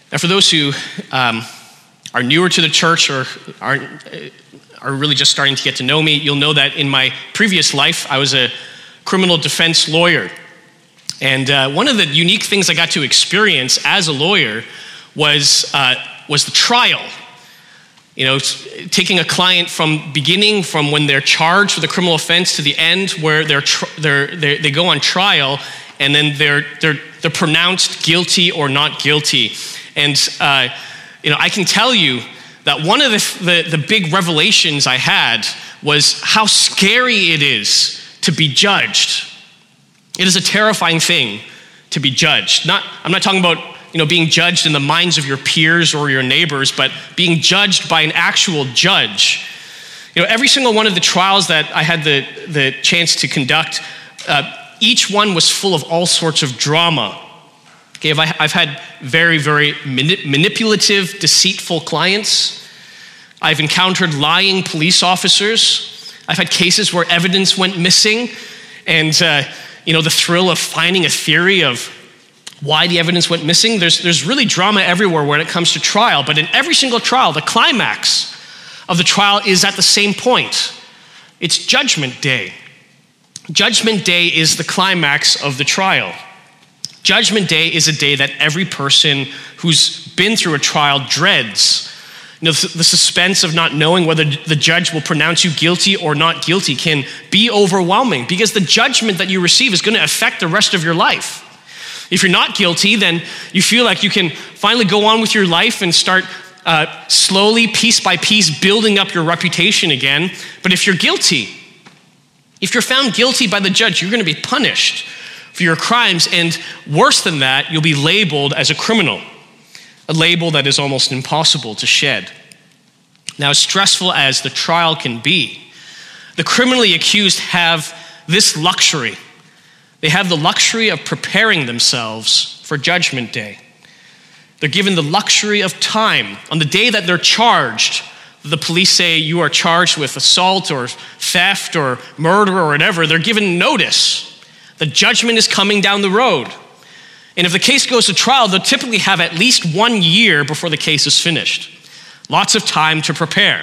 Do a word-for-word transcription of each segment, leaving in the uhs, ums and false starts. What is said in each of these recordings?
Now, for those who um, are newer to the church or aren't, are really just starting to get to know me, you'll know that in my previous life, I was a criminal defense lawyer. And uh, one of the unique things I got to experience as a lawyer was uh, was the trial. You know, taking a client from beginning, from when they're charged with a criminal offense to the end, where they're, tr- they're, they're they go on trial, and then they're they're they're pronounced guilty or not guilty. And uh, you know, I can tell you that one of the, the the big revelations I had was how scary it is to be judged. It is a terrifying thing to be judged. Not, I'm not talking about, you know, being judged in the minds of your peers or your neighbors, but being judged by an actual judge. You know, every single one of the trials that I had the, the chance to conduct, uh, each one was full of all sorts of drama. Okay, I've, I've had very, very manip- manipulative, deceitful clients. I've encountered lying police officers. I've had cases where evidence went missing, and uh, you know, the thrill of finding a theory of why the evidence went missing. There's, there's really drama everywhere when it comes to trial, but in every single trial, the climax of the trial is at the same point. It's Judgment Day. Judgment Day is the climax of the trial. Judgment Day is a day that every person who's been through a trial dreads. You know, the suspense of not knowing whether the judge will pronounce you guilty or not guilty can be overwhelming, because the judgment that you receive is going to affect the rest of your life. If you're not guilty, then you feel like you can finally go on with your life and start uh, slowly, piece by piece, building up your reputation again. But if you're guilty, if you're found guilty by the judge, you're going to be punished for your crimes. And worse than that, you'll be labeled as a criminal. A label that is almost impossible to shed. Now, as stressful as the trial can be, the criminally accused have this luxury. They have the luxury of preparing themselves for Judgment Day. They're given the luxury of time. On the day that they're charged, the police say you are charged with assault or theft or murder or whatever, they're given notice. The judgment is coming down the road. And if the case goes to trial, they'll typically have at least one year before the case is finished. Lots of time to prepare.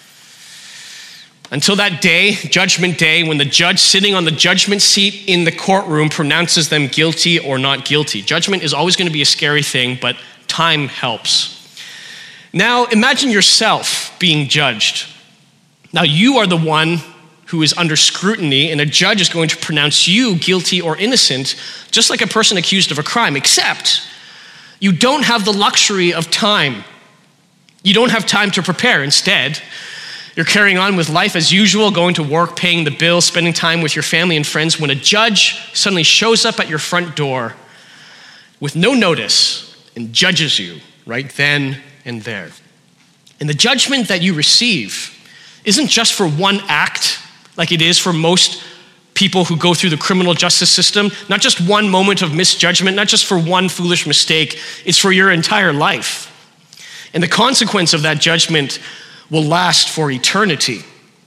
Until that day, Judgment Day, when the judge sitting on the judgment seat in the courtroom pronounces them guilty or not guilty. Judgment is always going to be a scary thing, but time helps. Now, imagine yourself being judged. Now, you are the one who is under scrutiny, and a judge is going to pronounce you guilty or innocent, just like a person accused of a crime, except you don't have the luxury of time. You don't have time to prepare. Instead, you're carrying on with life as usual, going to work, paying the bills, spending time with your family and friends, when a judge suddenly shows up at your front door with no notice and judges you right then and there. And the judgment that you receive isn't just for one act, like it is for most people who go through the criminal justice system, not just one moment of misjudgment, not just for one foolish mistake, it's for your entire life. And the consequence of that judgment will last for eternity.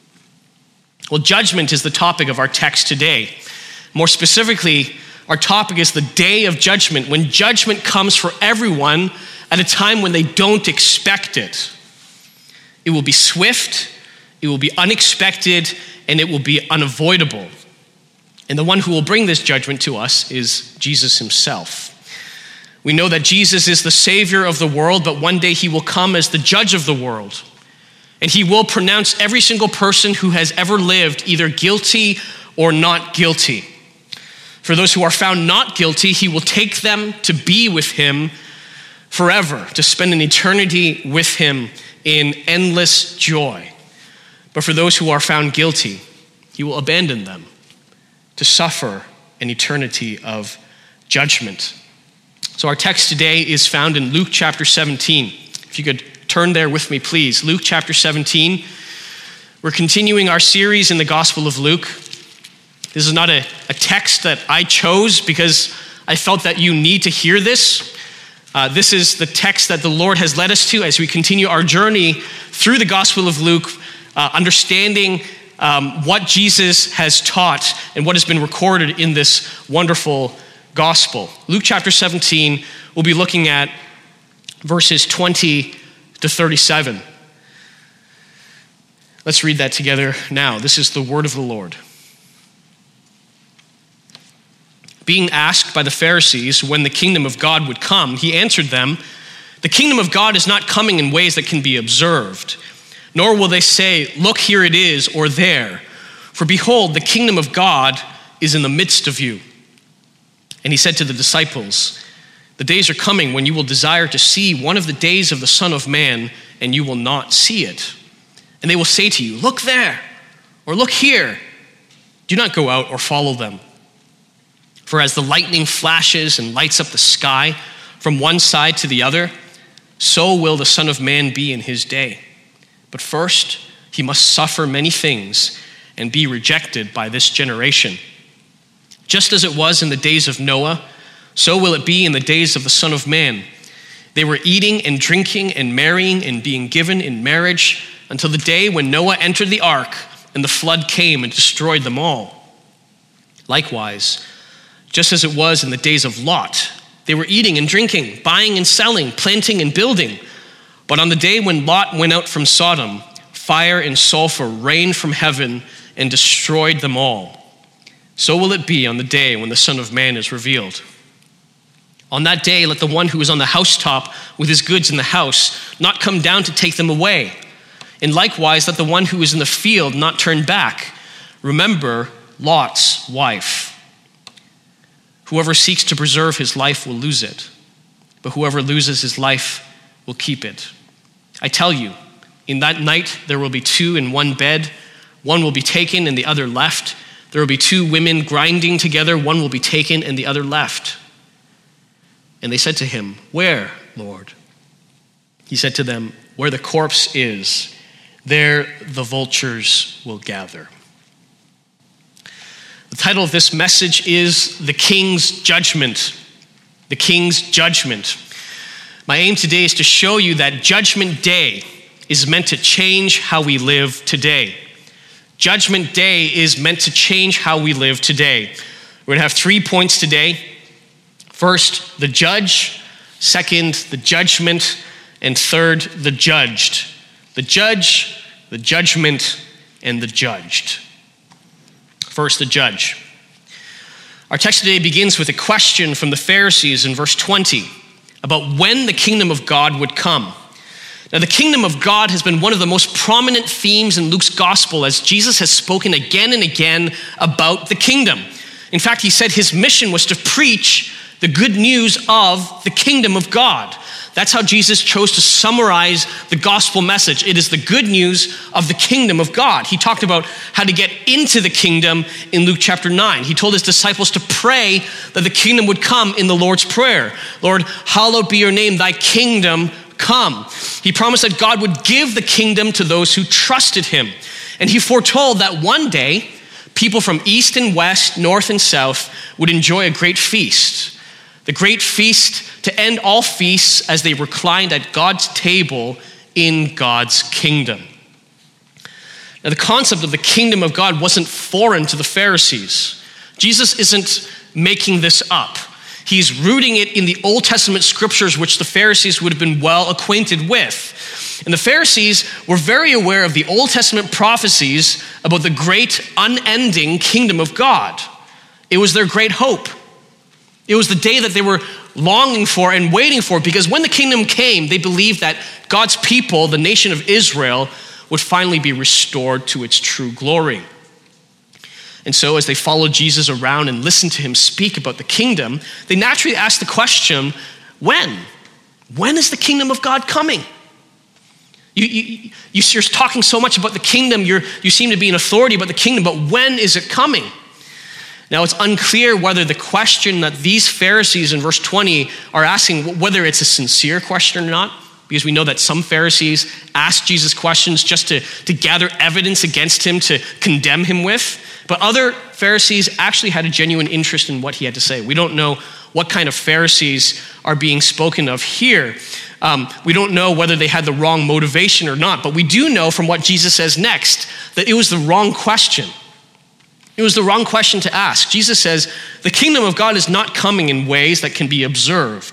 Well, judgment is the topic of our text today. More specifically, our topic is the day of judgment, when judgment comes for everyone at a time when they don't expect it. It will be swift, it will be unexpected, and it will be unavoidable. And the one who will bring this judgment to us is Jesus himself. We know that Jesus is the Savior of the world, but one day he will come as the judge of the world. And he will pronounce every single person who has ever lived either guilty or not guilty. For those who are found not guilty, he will take them to be with him forever, to spend an eternity with him in endless joy. But for those who are found guilty, he will abandon them to suffer an eternity of judgment. So our text today is found in Luke chapter seventeen. If you could turn there with me, please. Luke chapter seventeen. We're continuing our series in the Gospel of Luke. This is not a, a text that I chose because I felt that you need to hear this. Uh, this is the text that the Lord has led us to as we continue our journey through the Gospel of Luke, uh, understanding um, what Jesus has taught and what has been recorded in this wonderful gospel. Luke chapter seventeen, we'll be looking at verses twenty to thirty-seven. Let's read that together now. This is the word of the Lord. Being asked by the Pharisees when the kingdom of God would come, he answered them, "The kingdom of God is not coming in ways that can be observed, nor will they say, 'Look, here it is,' or 'there.' For behold, the kingdom of God is in the midst of you." And he said to the disciples, "The days are coming when you will desire to see one of the days of the Son of Man, and you will not see it. And they will say to you, 'Look there,' or 'Look here.' Do not go out or follow them. For as the lightning flashes and lights up the sky from one side to the other, so will the Son of Man be in his day. But first, he must suffer many things and be rejected by this generation. Just as it was in the days of Noah, so will it be in the days of the Son of Man. They were eating and drinking and marrying and being given in marriage until the day when Noah entered the ark and the flood came and destroyed them all. Likewise, just as it was in the days of Lot, they were eating and drinking, buying and selling, planting and building. But on the day when Lot went out from Sodom, fire and sulfur rained from heaven and destroyed them all. So will it be on the day when the Son of Man is revealed. On that day, let the one who is on the housetop with his goods in the house not come down to take them away. And likewise, let the one who is in the field not turn back. Remember Lot's wife. Whoever seeks to preserve his life will lose it, but whoever loses his life will keep it. I tell you, in that night there will be two in one bed. One will be taken and the other left. There will be two women grinding together. One will be taken and the other left." And they said to him, "Where, Lord?" He said to them, "Where the corpse is, there the vultures will gather." The title of this message is The King's Judgment. The King's Judgment. My aim today is to show you that Judgment Day is meant to change how we live today. Judgment Day is meant to change how we live today. We're going to have three points today. First, the judge. Second, the judgment. And third, the judged. The judge, the judgment, and the judged. First, the judge. Our text today begins with a question from the Pharisees in verse twenty about when the kingdom of God would come. Now, the kingdom of God has been one of the most prominent themes in Luke's gospel as Jesus has spoken again and again about the kingdom. In fact, he said his mission was to preach the good news of the kingdom of God. That's how Jesus chose to summarize the gospel message. It is the good news of the kingdom of God. He talked about how to get into the kingdom in Luke chapter nine. He told his disciples to pray that the kingdom would come in the Lord's Prayer. "Lord, hallowed be your name, thy kingdom come." He promised that God would give the kingdom to those who trusted him. And he foretold that one day, people from east and west, north and south would enjoy a great feast. The great feast to end all feasts as they reclined at God's table in God's kingdom. Now, the concept of the kingdom of God wasn't foreign to the Pharisees. Jesus isn't making this up. He's rooting it in the Old Testament scriptures, which the Pharisees would have been well acquainted with. And the Pharisees were very aware of the Old Testament prophecies about the great unending kingdom of God. It was their great hope. It was the day that they were longing for and waiting for, because when the kingdom came, they believed that God's people, the nation of Israel, would finally be restored to its true glory. And so as they followed Jesus around and listened to him speak about the kingdom, they naturally asked the question, when? When is the kingdom of God coming? You, you, you're talking so much about the kingdom, you're, you seem to be in authority about the kingdom, but when is it coming? Now, it's unclear whether the question that these Pharisees in verse twenty are asking, whether it's a sincere question or not, because we know that some Pharisees asked Jesus questions just to, to gather evidence against him, to condemn him with. But other Pharisees actually had a genuine interest in what he had to say. We don't know what kind of Pharisees are being spoken of here. Um, we don't know whether they had the wrong motivation or not, but we do know from what Jesus says next that it was the wrong question. It was the wrong question to ask. Jesus says, the kingdom of God is not coming in ways that can be observed,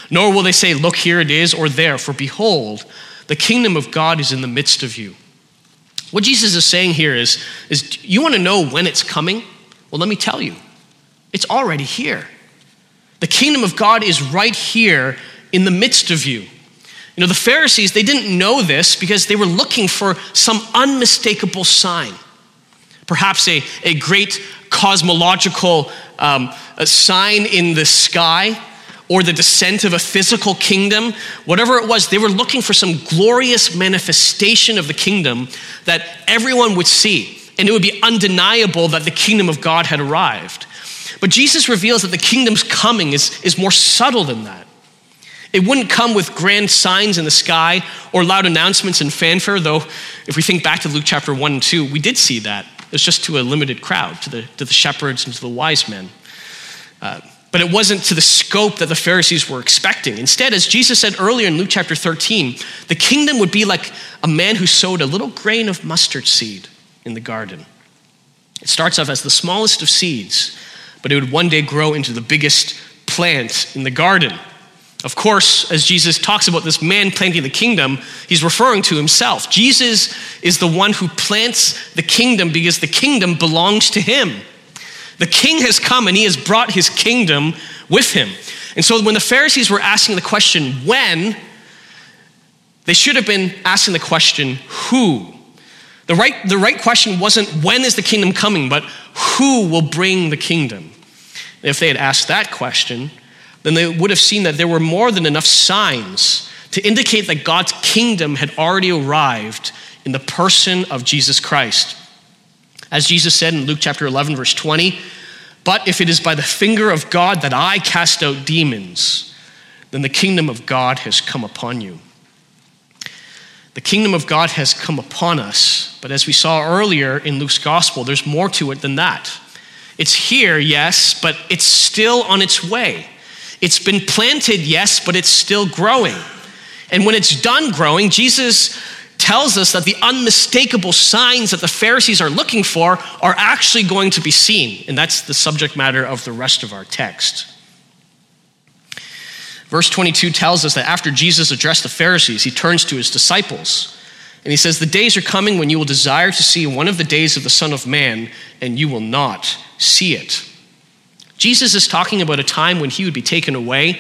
Nor will they say, look, here it is, or there, for behold, the kingdom of God is in the midst of you. What Jesus is saying here is, is you want to know when it's coming? Well, let me tell you, it's already here. The kingdom of God is right here in the midst of you. You know, the Pharisees, they didn't know this because they were looking for some unmistakable sign. Perhaps a, a great cosmological um, a sign in the sky, or the descent of a physical kingdom. Whatever it was, they were looking for some glorious manifestation of the kingdom that everyone would see. And it would be undeniable that the kingdom of God had arrived. But Jesus reveals that the kingdom's coming is, is more subtle than that. It wouldn't come with grand signs in the sky or loud announcements and fanfare, though if we think back to Luke chapter one and two, we did see that. It was just to a limited crowd, to the, to the shepherds and to the wise men. Uh, but it wasn't to the scope that the Pharisees were expecting. Instead, as Jesus said earlier in Luke chapter thirteen, the kingdom would be like a man who sowed a little grain of mustard seed in the garden. It starts off as the smallest of seeds, but it would one day grow into the biggest plant in the garden. Of course, as Jesus talks about this man planting the kingdom, he's referring to himself. Jesus is the one who plants the kingdom because the kingdom belongs to him. The king has come and he has brought his kingdom with him. And so when the Pharisees were asking the question, when, they should have been asking the question, who? The right, the right question wasn't when is the kingdom coming, but who will bring the kingdom? If they had asked that question, then they would have seen that there were more than enough signs to indicate that God's kingdom had already arrived in the person of Jesus Christ. As Jesus said in Luke chapter eleven, verse twenty, but if it is by the finger of God that I cast out demons, then the kingdom of God has come upon you. The kingdom of God has come upon us, but as we saw earlier in Luke's gospel, there's more to it than that. It's here, yes, but it's still on its way. It's been planted, yes, but it's still growing. And when it's done growing, Jesus tells us that the unmistakable signs that the Pharisees are looking for are actually going to be seen. And that's the subject matter of the rest of our text. Verse twenty-two tells us that after Jesus addressed the Pharisees, he turns to his disciples. And he says, the days are coming when you will desire to see one of the days of the Son of Man, and you will not see it. Jesus is talking about a time when he would be taken away,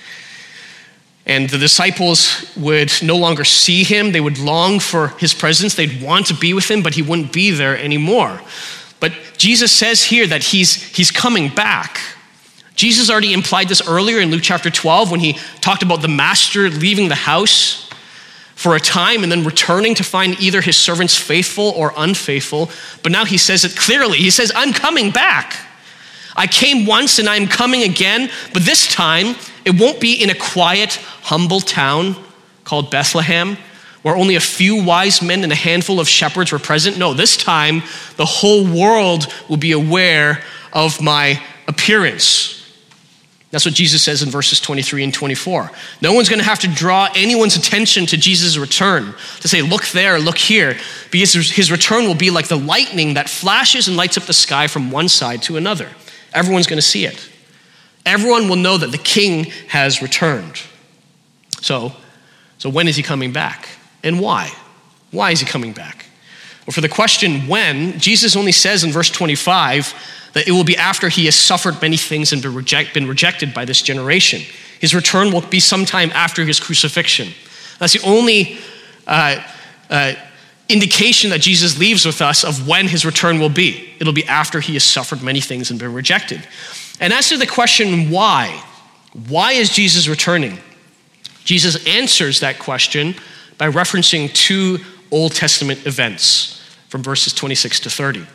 and the disciples would no longer see him. They would long for his presence. They'd want to be with him, but he wouldn't be there anymore. But Jesus says here that he's, he's coming back. Jesus already implied this earlier in Luke chapter twelve when he talked about the master leaving the house for a time and then returning to find either his servants faithful or unfaithful. But now he says it clearly. He says, I'm coming back. I came once and I'm coming again, but this time it won't be in a quiet, humble town called Bethlehem where only a few wise men and a handful of shepherds were present. No, this time the whole world will be aware of my appearance. That's what Jesus says in verses twenty-three and twenty-four. No one's going to have to draw anyone's attention to Jesus' return, to say, look there, look here, because his return will be like the lightning that flashes and lights up the sky from one side to another. Everyone's going to see it. Everyone will know that the king has returned. So, so when is he coming back? And why? Why is he coming back? Well, for the question when, Jesus only says in verse twenty-five that it will be after he has suffered many things and been, reject, been rejected by this generation. His return will be sometime after his crucifixion. That's the only uh, uh, indication that Jesus leaves with us of when his return will be. It'll be after he has suffered many things and been rejected. And as to the question why, why is Jesus returning? Jesus answers that question by referencing two Old Testament events from verses twenty-six to thirty.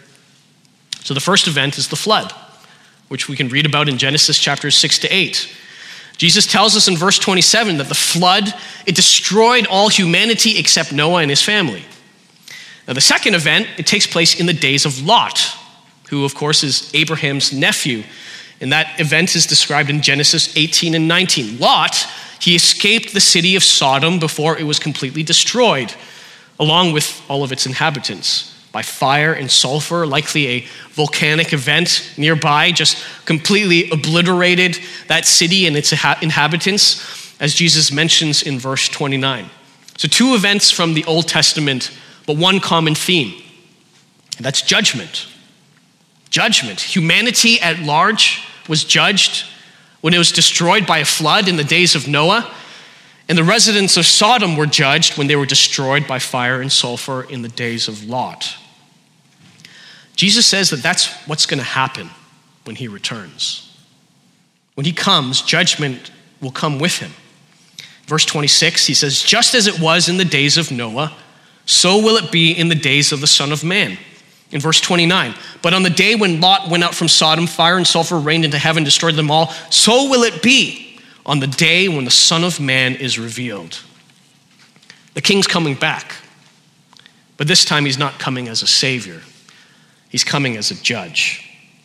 So the first event is the flood, which we can read about in Genesis chapters six to eight. Jesus tells us in verse twenty-seven that the flood, it destroyed all humanity except Noah and his family. Now the second event, it takes place in the days of Lot, who of course is Abraham's nephew. And that event is described in Genesis eighteen and nineteen. Lot, he escaped the city of Sodom before it was completely destroyed, along with all of its inhabitants, by fire and sulfur, likely a volcanic event nearby, just completely obliterated that city and its inhabitants. as Jesus mentions in verse twenty-nine. So two events from the Old Testament, but one common theme, and that's judgment. Judgment. Humanity at large was judged when it was destroyed by a flood in the days of Noah, and the residents of Sodom were judged when they were destroyed by fire and sulfur in the days of Lot. Jesus says that that's what's going to happen when he returns. When he comes, judgment will come with him. Verse twenty-six, he says, just as it was in the days of Noah, so will it be in the days of the Son of Man. In verse twenty-nine, but on the day when Lot went out from Sodom, fire and sulfur rained into heaven, destroyed them all, so will it be on the day when the Son of Man is revealed. The king's coming back, but this time he's not coming as a savior. He's coming as a judge.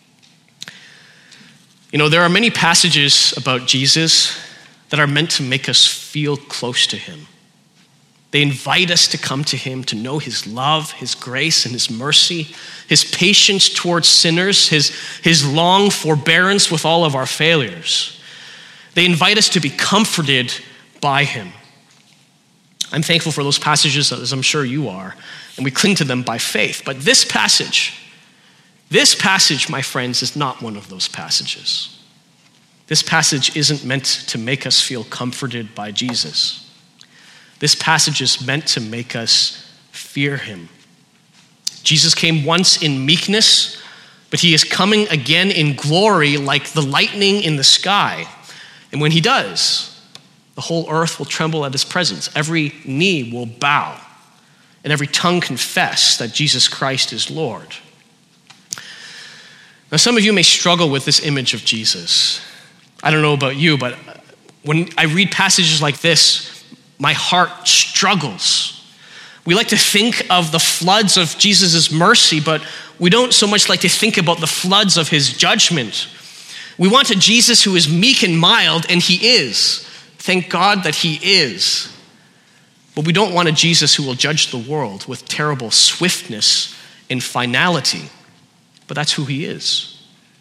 You know, there are many passages about Jesus that are meant to make us feel close to him. They invite us to come to him, to know his love, his grace, and his mercy, his patience towards sinners, his, his long forbearance with all of our failures. They invite us to be comforted by him. I'm thankful for those passages, as I'm sure you are, and we cling to them by faith. But this passage, this passage, my friends, is not one of those passages. This passage isn't meant to make us feel comforted by Jesus. This passage is meant to make us fear him. Jesus came once in meekness, but he is coming again in glory like the lightning in the sky. And when he does, the whole earth will tremble at his presence. Every knee will bow, and every tongue confess that Jesus Christ is Lord. Now, some of you may struggle with this image of Jesus. I don't know about you, but when I read passages like this, my heart struggles. We like to think of the floods of Jesus' mercy, but we don't so much like to think about the floods of his judgment. We want a Jesus who is meek and mild, and he is. Thank God that he is. But we don't want a Jesus who will judge the world with terrible swiftness and finality. But that's who he is.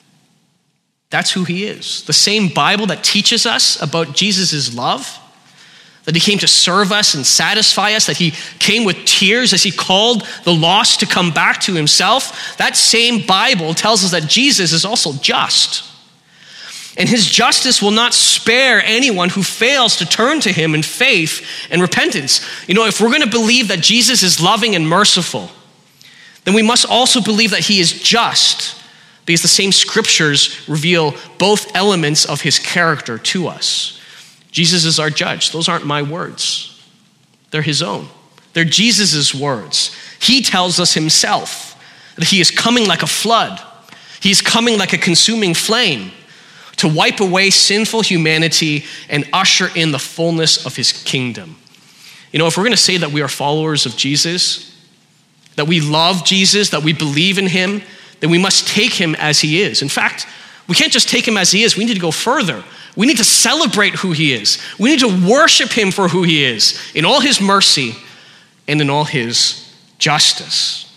That's who he is. The same Bible that teaches us about Jesus' love, that he came to serve us and satisfy us, that he came with tears as he called the lost to come back to himself. That same Bible tells us that Jesus is also just. And his justice will not spare anyone who fails to turn to him in faith and repentance. You know, if we're going to believe that Jesus is loving and merciful, then we must also believe that he is just, because the same scriptures reveal both elements of his character to us. Jesus is our judge. Those aren't my words. They're his own. They're Jesus' words. He tells us himself that he is coming like a flood. He is coming like a consuming flame to wipe away sinful humanity and usher in the fullness of his kingdom. You know, if we're going to say that we are followers of Jesus, that we love Jesus, that we believe in him, then we must take him as he is. In fact, we can't just take him as he is. We need to go further. We need to celebrate who he is. We need to worship him for who he is, in all his mercy and in all his justice.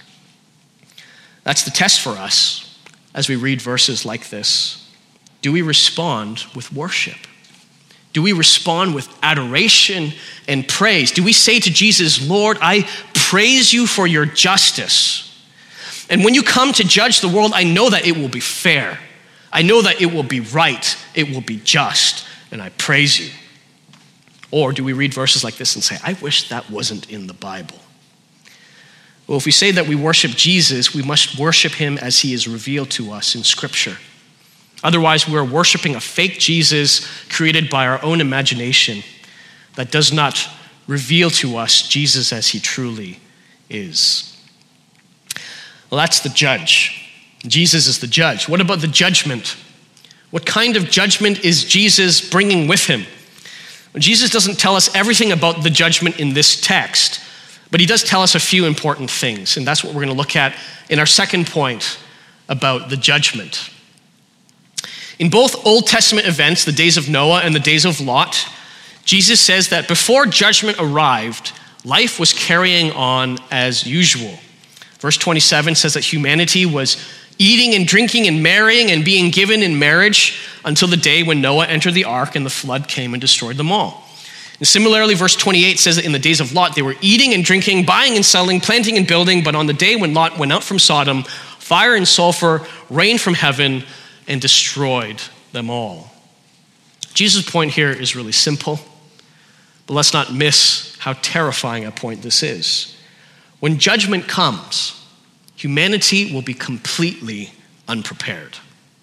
That's the test for us as we read verses like this. Do we respond with worship? Do we respond with adoration and praise? Do we say to Jesus, Lord, I praise you for your justice. And when you come to judge the world, I know that it will be fair. I know that it will be right. It will be just. And I praise you. Or do we read verses like this and say, I wish that wasn't in the Bible? Well, if we say that we worship Jesus, we must worship him as he is revealed to us in Scripture. Otherwise, we're worshiping a fake Jesus created by our own imagination that does not reveal to us Jesus as he truly is. Well, that's the judge. Jesus is the judge. What about the judgment? What kind of judgment is Jesus bringing with him? Well, Jesus doesn't tell us everything about the judgment in this text, but he does tell us a few important things, and that's what we're going to look at in our second point about the judgment. In both Old Testament events, the days of Noah and the days of Lot, Jesus says that before judgment arrived, life was carrying on as usual. Verse twenty-seven says that humanity was eating and drinking and marrying and being given in marriage until the day when Noah entered the ark and the flood came and destroyed them all. And similarly, verse twenty-eight says that in the days of Lot, they were eating and drinking, buying and selling, planting and building. But on the day when Lot went out from Sodom, fire and sulfur rained from heaven and destroyed them all. Jesus' point here is really simple, but let's not miss how terrifying a point this is. When judgment comes, humanity will be completely unprepared.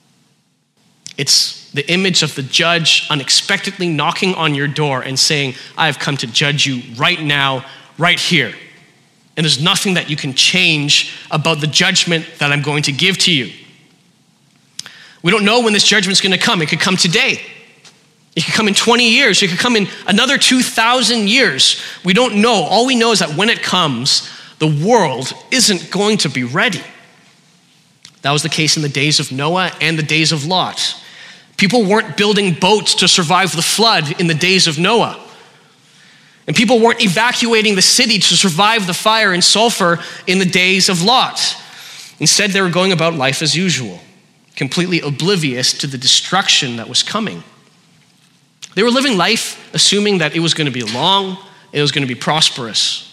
It's the image of the judge unexpectedly knocking on your door and saying, I have come to judge you right now, right here. And there's nothing that you can change about the judgment that I'm going to give to you. We don't know when this judgment's going to come. It could come today. It could come in twenty years. It could come in another two thousand years. We don't know. All we know is that when it comes, the world isn't going to be ready. That was the case in the days of Noah and the days of Lot. People weren't building boats to survive the flood in the days of Noah. And people weren't evacuating the city to survive the fire and sulfur in the days of Lot. Instead, they were going about life as usual, completely oblivious to the destruction that was coming. They were living life assuming that it was going to be long, it was going to be prosperous.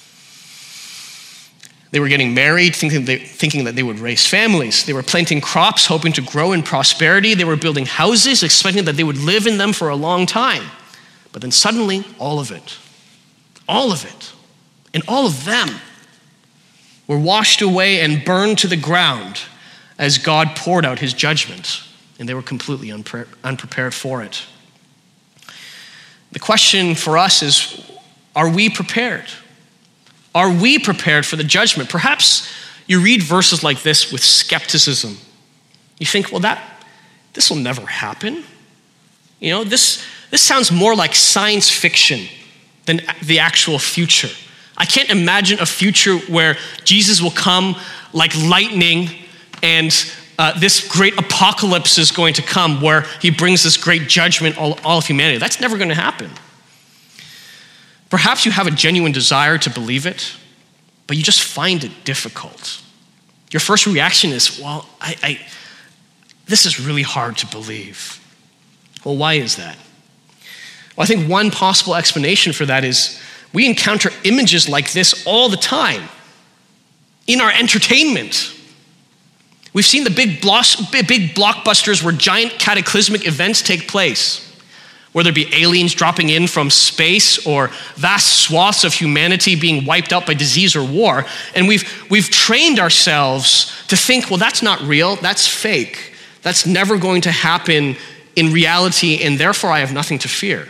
They were getting married, thinking, they, thinking that they would raise families. They were planting crops, hoping to grow in prosperity. They were building houses, expecting that they would live in them for a long time. But then suddenly, all of it, all of it, and all of them were washed away and burned to the ground as God poured out his judgment, and they were completely unpre- unprepared for it. The question for us is, are we prepared? Are we prepared for the judgment? Perhaps you read verses like this with skepticism. You think, well, that this will never happen. You know, this, this sounds more like science fiction than the actual future. I can't imagine a future where Jesus will come like lightning and uh, this great apocalypse is going to come where he brings this great judgment on all, all of humanity. That's never going to happen. Perhaps you have a genuine desire to believe it, but you just find it difficult. Your first reaction is, well, I, I this is really hard to believe. Well, why is that? Well, I think one possible explanation for that is we encounter images like this all the time in our entertainment. We've seen the big, bloss, big blockbusters where giant cataclysmic events take place, whether it be aliens dropping in from space or vast swaths of humanity being wiped out by disease or war. And we've, we've trained ourselves to think, well, that's not real, that's fake. That's never going to happen in reality, and therefore I have nothing to fear.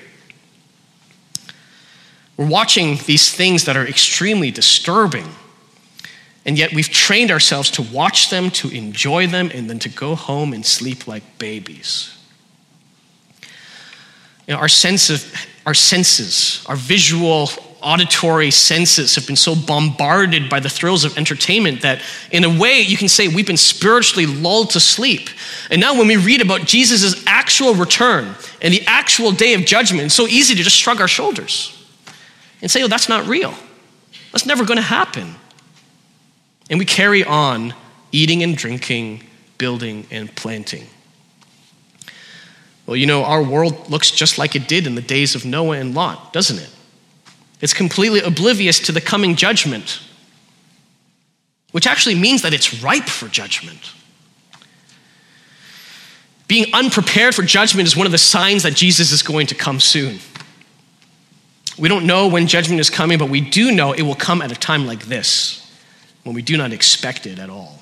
We're watching these things that are extremely disturbing, and yet we've trained ourselves to watch them, to enjoy them, and then to go home and sleep like babies. You know, our sense of, our senses, our visual, auditory senses have been so bombarded by the thrills of entertainment that in a way you can say we've been spiritually lulled to sleep. And now when we read about Jesus' actual return and the actual day of judgment, it's so easy to just shrug our shoulders and say, oh, that's not real. That's never going to happen. And we carry on eating and drinking, building and planting. Well, you know, our world looks just like it did in the days of Noah and Lot, doesn't it? It's completely oblivious to the coming judgment, which actually means that it's ripe for judgment. Being unprepared for judgment is one of the signs that Jesus is going to come soon. We don't know when judgment is coming, but we do know it will come at a time like this, when we do not expect it at all.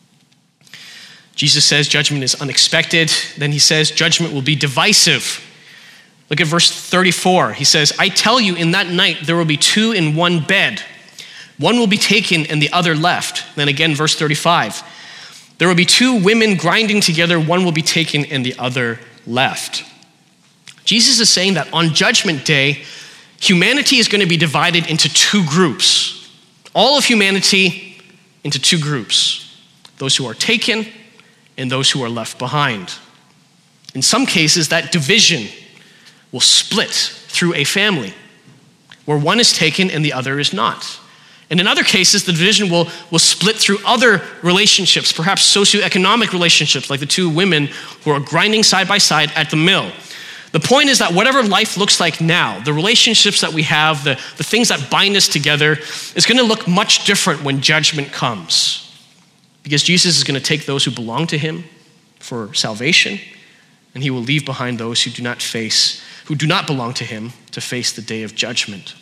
Jesus says judgment is unexpected. Then he says judgment will be divisive. Look at verse thirty-four. He says, I tell you, in that night there will be two in one bed. One will be taken and the other left. Then again, verse thirty-five. There will be two women grinding together. One will be taken and the other left. Jesus is saying that on Judgment Day, humanity is going to be divided into two groups. All of humanity into two groups. Those who are taken and those who are left behind. In some cases, that division will split through a family where one is taken and the other is not. And in other cases, the division will, will split through other relationships, perhaps socioeconomic relationships, like the two women who are grinding side by side at the mill. The point is that whatever life looks like now, the relationships that we have, the, the things that bind us together, is going to look much different when judgment comes. Because Jesus is going to take those who belong to him for salvation, and he will leave behind those who do not face, who do not belong to him to face the day of judgment.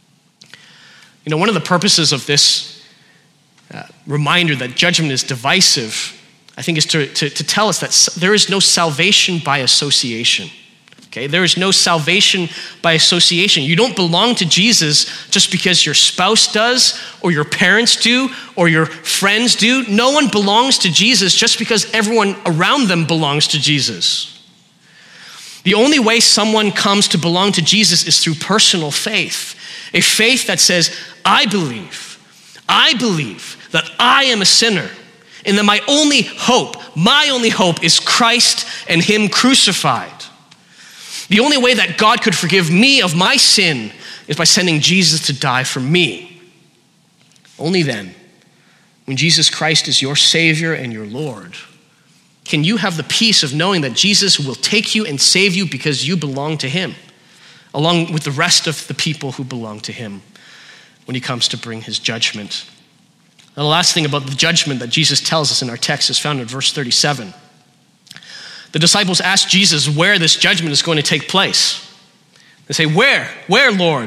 You know, one of the purposes of this uh, reminder that judgment is divisive, I think, is to, to, to tell us that there is no salvation by association. Okay, there is no salvation by association. You don't belong to Jesus just because your spouse does, or your parents do, or your friends do. No one belongs to Jesus just because everyone around them belongs to Jesus. The only way someone comes to belong to Jesus is through personal faith. A faith that says, I believe, I believe that I am a sinner, and that my only hope, my only hope is Christ and him crucified. The only way that God could forgive me of my sin is by sending Jesus to die for me. Only then, when Jesus Christ is your Savior and your Lord, can you have the peace of knowing that Jesus will take you and save you because you belong to him, along with the rest of the people who belong to him when he comes to bring his judgment. Now, the last thing about the judgment that Jesus tells us in our text is found in verse thirty-seven. The disciples ask Jesus where this judgment is going to take place. They say, where? Where, Lord?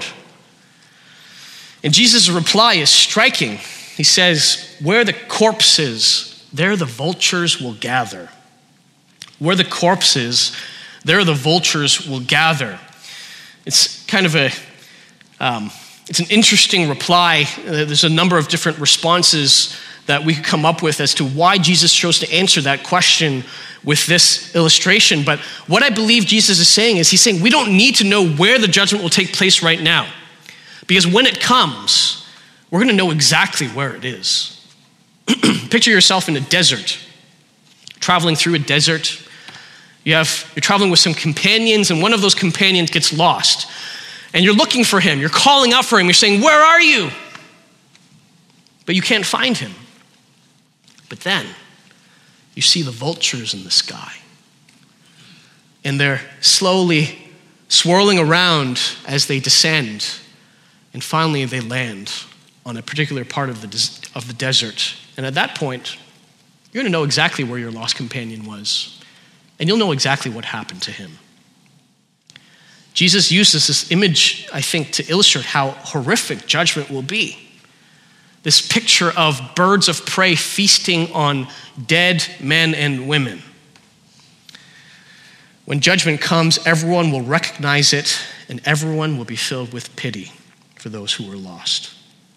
And Jesus' reply is striking. He says, where the corpse is, there the vultures will gather. Where the corpse is, there the vultures will gather. It's kind of a, um, it's an interesting reply. Uh, there's a number of different responses that we could come up with as to why Jesus chose to answer that question with this illustration. But what I believe Jesus is saying is he's saying we don't need to know where the judgment will take place right now. Because when it comes, we're going to know exactly where it is. Picture yourself in a desert, traveling through a desert. You have, you're traveling with some companions, and one of those companions gets lost. And you're looking for him. You're calling out for him. You're saying, where are you? But you can't find him. But then you see the vultures in the sky. And they're slowly swirling around as they descend. And finally they land on a particular part of the, des- of the desert. And at that point, you're going to know exactly where your lost companion was. And you'll know exactly what happened to him. Jesus uses this image, I think, to illustrate how horrific judgment will be. This picture of birds of prey feasting on dead men and women. When judgment comes, everyone will recognize it, and everyone will be filled with pity for those who were lost.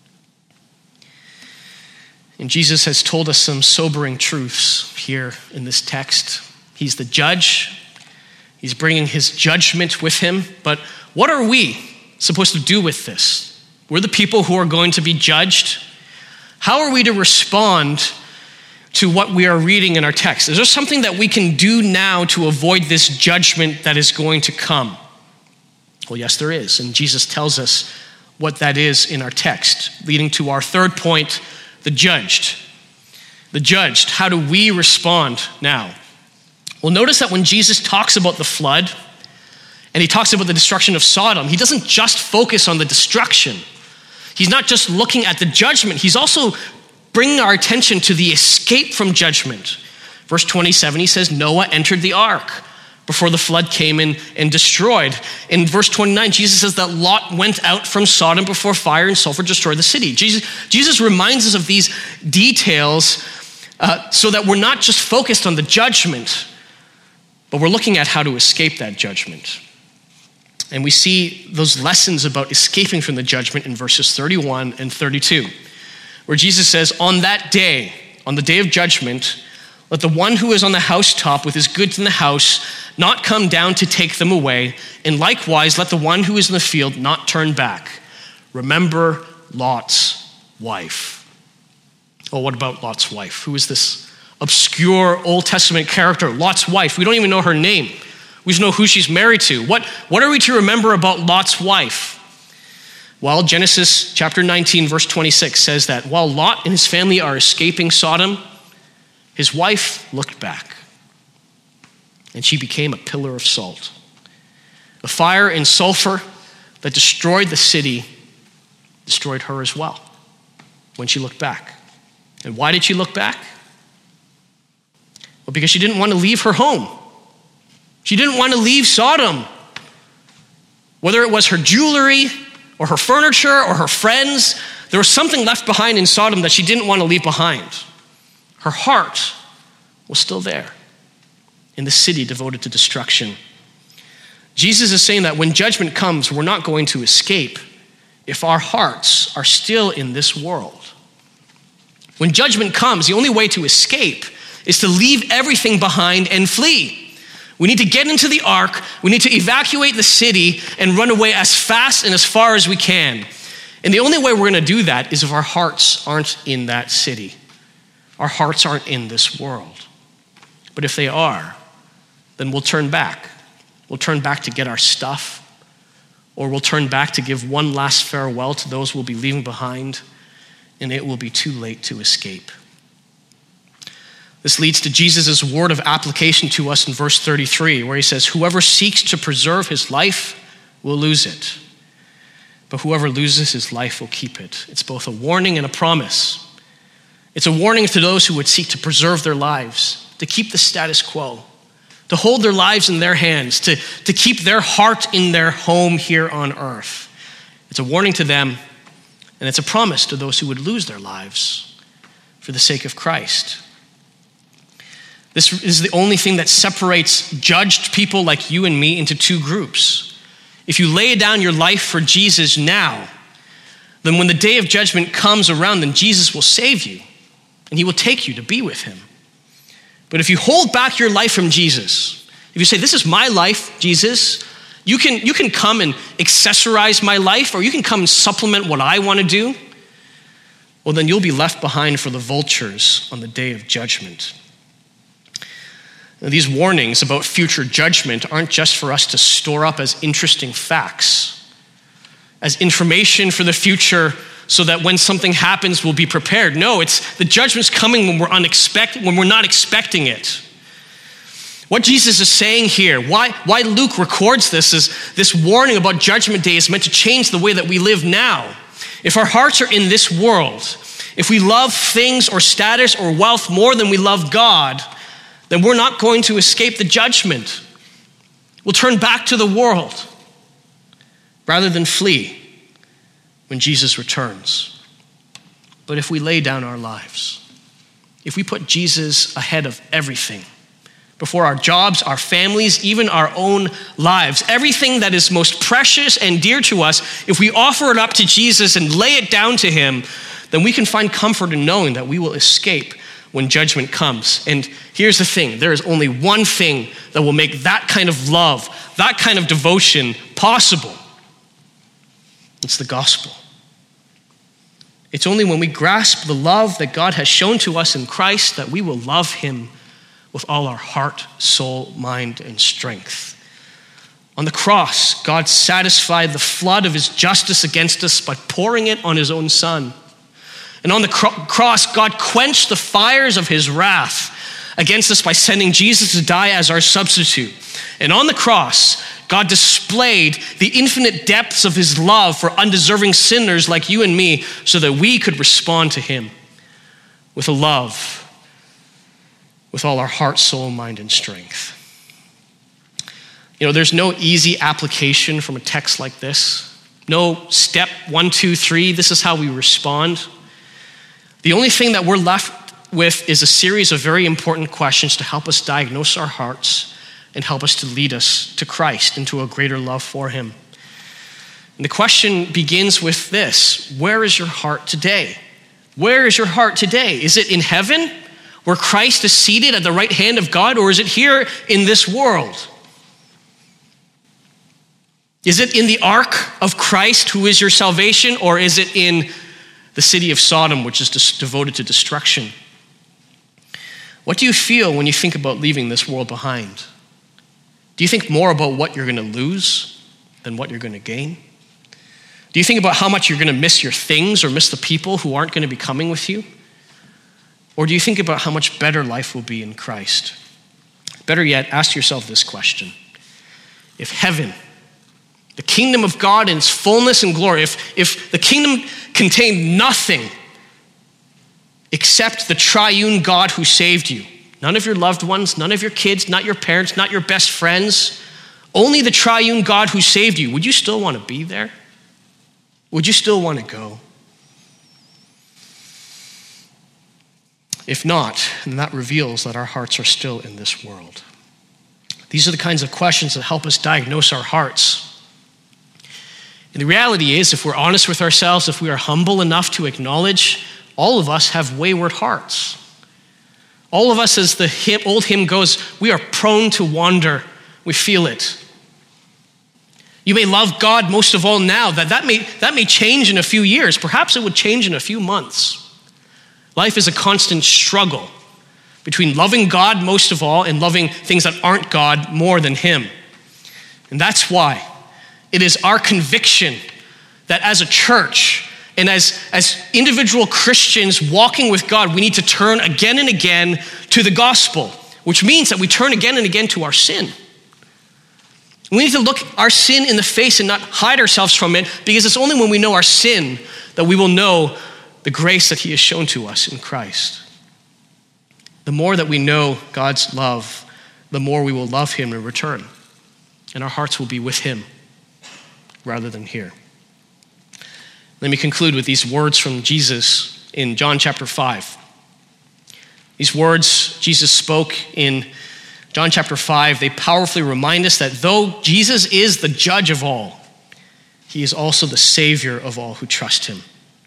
And Jesus has told us some sobering truths here in this text. He's the judge. He's bringing his judgment with him. But what are we supposed to do with this? We're the people who are going to be judged. How are we to respond to what we are reading in our text? Is there something that we can do now to avoid this judgment that is going to come? Well, yes, there is. And Jesus tells us what that is in our text, leading to our third point, the judged. The judged. How do we respond now? Well, notice that when Jesus talks about the flood and he talks about the destruction of Sodom, he doesn't just focus on the destruction. He's not just looking at the judgment. He's also bringing our attention to the escape from judgment. Verse twenty-seven, he says, Noah entered the ark before the flood came in and destroyed. In verse twenty-nine, Jesus says that Lot went out from Sodom before fire and sulfur destroyed the city. Jesus, Jesus reminds us of these details uh, so that we're not just focused on the judgment, but we're looking at how to escape that judgment. And we see those lessons about escaping from the judgment in verses thirty-one and thirty-two, where Jesus says, on that day, on the day of judgment, let the one who is on the housetop with his goods in the house not come down to take them away, and likewise let the one who is in the field not turn back. Remember Lot's wife. Oh, what about Lot's wife? Who is this obscure Old Testament character? Lot's wife. We don't even know her name. We just know who she's married to. What, what are we to remember about Lot's wife? Well, Genesis chapter nineteen, verse twenty-six says that while Lot and his family are escaping Sodom, his wife looked back, and she became a pillar of salt. The fire and sulfur that destroyed the city destroyed her as well when she looked back. And why did she look back? Well, because she didn't want to leave her home. She didn't want to leave Sodom. Whether it was her jewelry or her furniture or her friends, there was something left behind in Sodom that she didn't want to leave behind. Her heart was still there in the city devoted to destruction. Jesus is saying that when judgment comes, we're not going to escape if our hearts are still in this world. When judgment comes, the only way to escape is to leave everything behind and flee. We need to get into the ark, we need to evacuate the city and run away as fast and as far as we can. And the only way we're going to do that is if our hearts aren't in that city. Our hearts aren't in this world. But if they are, then we'll turn back. We'll turn back to get our stuff, or we'll turn back to give one last farewell to those we'll be leaving behind, and it will be too late to escape. This leads to Jesus' word of application to us in verse thirty-three, where he says, "Whoever seeks to preserve his life will lose it, but whoever loses his life will keep it." It's both a warning and a promise. It's a warning to those who would seek to preserve their lives, to keep the status quo, to hold their lives in their hands, to, to keep their heart in their home here on earth. It's a warning to them, and it's a promise to those who would lose their lives for the sake of Christ. This is the only thing that separates judged people like you and me into two groups. If you lay down your life for Jesus now, then when the day of judgment comes around, then Jesus will save you, and he will take you to be with him. But if you hold back your life from Jesus, if you say, "This is my life, Jesus, you can, you can come and accessorize my life, or you can come and supplement what I want to do," well, then you'll be left behind for the vultures on the day of judgment. Now, these warnings about future judgment aren't just for us to store up as interesting facts, as information for the future so that when something happens, we'll be prepared. No, it's the judgment's coming when we're unexpected, when we're not expecting it. What Jesus is saying here, why, why Luke records this, is this warning about judgment day is meant to change the way that we live now. If our hearts are in this world, if we love things or status or wealth more than we love God, then we're not going to escape the judgment. We'll turn back to the world rather than flee when Jesus returns. But if we lay down our lives, if we put Jesus ahead of everything, before our jobs, our families, even our own lives, everything that is most precious and dear to us, if we offer it up to Jesus and lay it down to him, then we can find comfort in knowing that we will escape when judgment comes. And here's the thing, there is only one thing that will make that kind of love, that kind of devotion possible. It's the gospel. It's only when we grasp the love that God has shown to us in Christ that we will love him with all our heart, soul, mind, and strength. On the cross, God satisfied the flood of his justice against us by pouring it on his own son. And on the cro- cross, God quenched the fires of his wrath against us by sending Jesus to die as our substitute. And on the cross, God displayed the infinite depths of his love for undeserving sinners like you and me so that we could respond to him with a love, with all our heart, soul, mind, and strength. You know, there's no easy application from a text like this. No step one, two, three, this is how we respond. The only thing that we're left with is a series of very important questions to help us diagnose our hearts and help us to lead us to Christ into a greater love for him. And the question begins with this: where is your heart today? Where is your heart today? Is it in heaven, where Christ is seated at the right hand of God, or is it here in this world? Is it in the ark of Christ, who is your salvation, or is it in the city of Sodom, which is devoted to destruction? What do you feel when you think about leaving this world behind? Do you think more about what you're going to lose than what you're going to gain? Do you think about how much you're going to miss your things or miss the people who aren't going to be coming with you? Or do you think about how much better life will be in Christ? Better yet, ask yourself this question: if heaven the kingdom of God in its fullness and glory, if, if the kingdom contained nothing except the triune God who saved you, none of your loved ones, none of your kids, not your parents, not your best friends, only the triune God who saved you, would you still want to be there? Would you still want to go? If not, then that reveals that our hearts are still in this world. These are the kinds of questions that help us diagnose our hearts. And the reality is, if we're honest with ourselves, if we are humble enough to acknowledge, all of us have wayward hearts. All of us, as the hymn, old hymn goes, we are prone to wander. We feel it. You may love God most of all now. That, that, may, that may change in a few years. Perhaps it would change in a few months. Life is a constant struggle between loving God most of all and loving things that aren't God more than him. And that's why it is our conviction that as a church and as, as individual Christians walking with God, we need to turn again and again to the gospel, which means that we turn again and again to our sin. We need to look our sin in the face and not hide ourselves from it, because it's only when we know our sin that we will know the grace that he has shown to us in Christ. The more that we know God's love, the more we will love him in return. And our hearts will be with him rather than here. Let me conclude with these words from Jesus in John chapter five. These words Jesus spoke in John chapter five, they powerfully remind us that though Jesus is the judge of all, he is also the savior of all who trust him.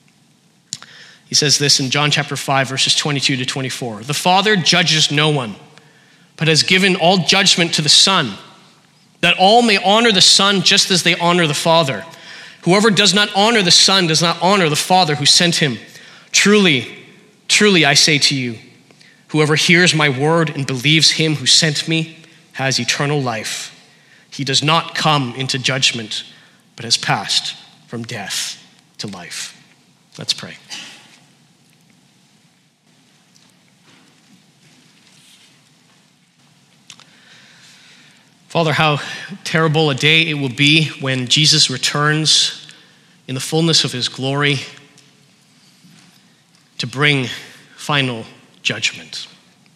He says this in John chapter five, verses twenty-two to twenty-four. The Father judges no one, but has given all judgment to the Son, that all may honor the Son just as they honor the Father. Whoever does not honor the Son does not honor the Father who sent him. Truly, truly I say to you, whoever hears my word and believes him who sent me has eternal life. He does not come into judgment, but has passed from death to life. Let's pray. Father, how terrible a day it will be when Jesus returns in the fullness of his glory to bring final judgment.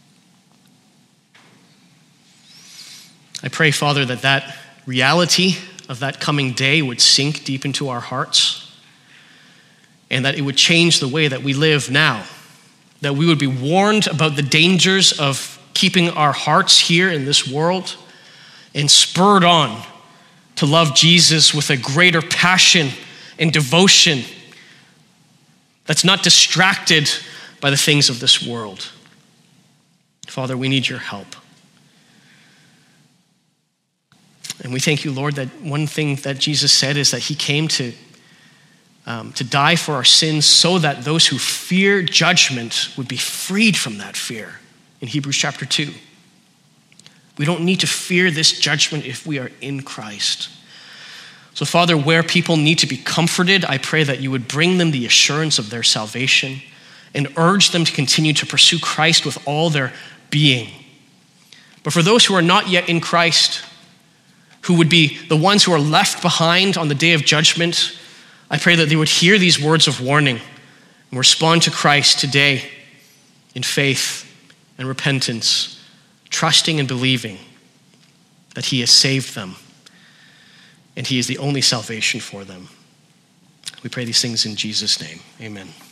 I pray, Father, that that reality of that coming day would sink deep into our hearts, and that it would change the way that we live now, that we would be warned about the dangers of keeping our hearts here in this world, and spurred on to love Jesus with a greater passion and devotion that's not distracted by the things of this world. Father, we need your help. And we thank you, Lord, that one thing that Jesus said is that he came to, um, to die for our sins so that those who fear judgment would be freed from that fear in Hebrews chapter two. We don't need to fear this judgment if we are in Christ. So, Father, where people need to be comforted, I pray that you would bring them the assurance of their salvation and urge them to continue to pursue Christ with all their being. But for those who are not yet in Christ, who would be the ones who are left behind on the day of judgment, I pray that they would hear these words of warning and respond to Christ today in faith and repentance, trusting and believing that he has saved them and he is the only salvation for them. We pray these things in Jesus' name. Amen.